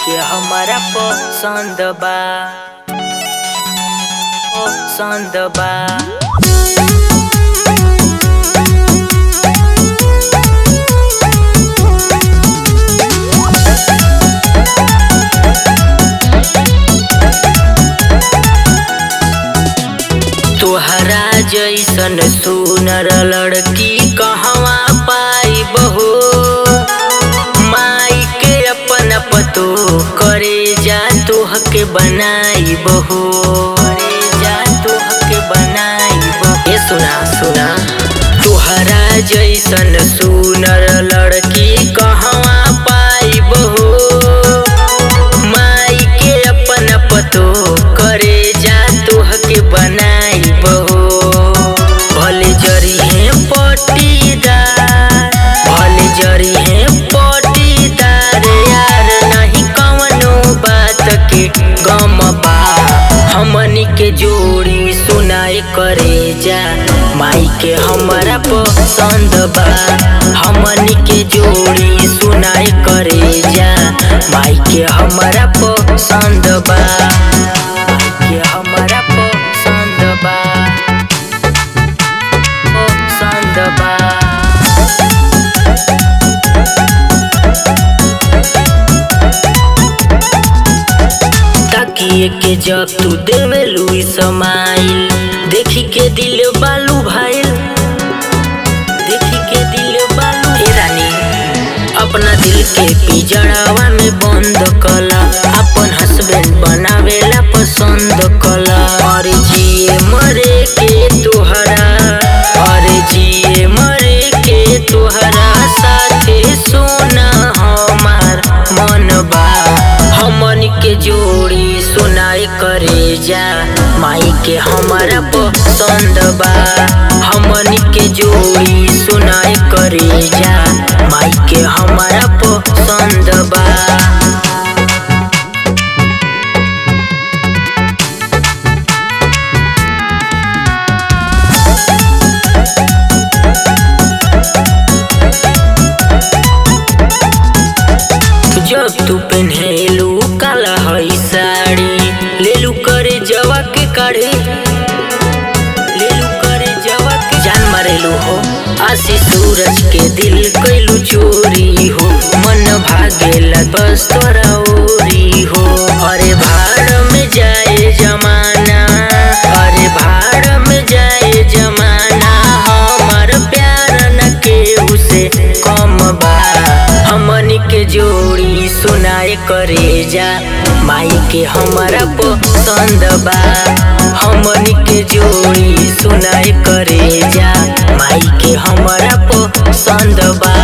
के हमारा पसंद बा पसंद बा। तोहरा जैसन सुनर लड़की कहवा पाई बहो, माई के अपन पतो करे जा तोह के बनाई बहो, करे जा तोह के बनाई बहो। ये सुना सुना, तोहरा जैसन सुनर लड़की कहवा पाई बहो, माई के अपन पतो करे जा तोह के बनाई बहो। भले जरी है पटीदार, भले जरी है पटीदार यार, नहीं कवनो बात के गम बा। हमनी के जोड़ी सुनाए करे जा, माई के हमारा पसंद बा। हमनी के जोड़ी सुनाए करे जा, माई के हमारा पसंद बा, माई के हमारा पसंद बा पसंद बा। ताकिए के जब तू देवेलू समाइल, देखी के दिल बालू भाईल, देखी के दिल बालू। हे रानी अपना दिल के पिजड़ावा में बंद कला, अपन हस्बैंड बनावेला पसंद कला। और जिए मरे के तोहरा, और जिए मरे के तोहरा साथे सोना हमार मन बा। हमन के जोड़ी सुनाए करे जा, माई के हमारा पसंद बा। हमन के जोड़ी सुनाए करे जा, माई के हमारा पसंद बा। जब तू पहनेलू काला हई साड़ी, लेलू करे जवा के काढ़े, लेलू करे जवा के जान मारेलू हो। आशी सूरज के दिल कैलू चोरी हो, मन भागेला बस तोरा ओरी हो। अरे भाड़ में जाए जमाना, अरे भाड़ में जाए जमाना, हमार प्यार न केहू से कम बा। हमनी के जोड़ी सुनाए करे जा, माई के हमारा पसंद बा। हमनी के जोड़ी सुनाए करे जा, माई के हमारा पसंद बा।